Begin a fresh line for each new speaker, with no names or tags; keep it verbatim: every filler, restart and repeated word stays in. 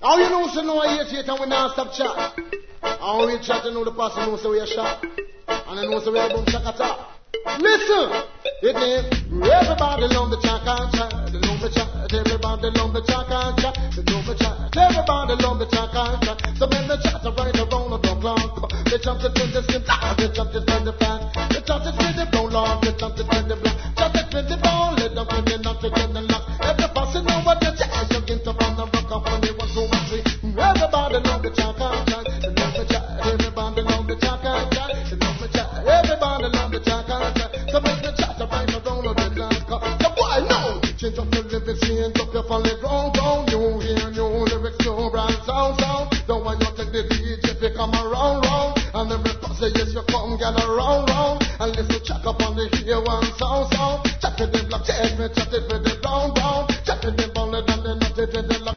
How you know so know I hate it and we not stop chat? How we chat and know the person knows so we are shot. And I know so we are boom chakata. Listen, it is everybody love the chaka chat, the love the chat, everybody love the chaka chat, the love the chat, everybody love the chaka chat. So when the chat are right around the clock, the jump to the skin, the jump to the fat, the jump to the brown log, the jump to the black, jump to the ball, let them when they not to get the lock. Every person know what the chat is, you get to from the rock up when they want to watch it. Everybody love the chaka chat, the love the chat, everybody love the chaka chat, the love the chat, everybody love the chaka. So make the chat right around the black. So boy, no, change up your lyrics, change up your funny ground, ground. You hear new lyrics, new brand sound, sound. Don't want you to take the D J to come around, round. And every person, yes, you come get around, round. And listen, check up on the here one sound, sound. Chat with the black, chat with, chat with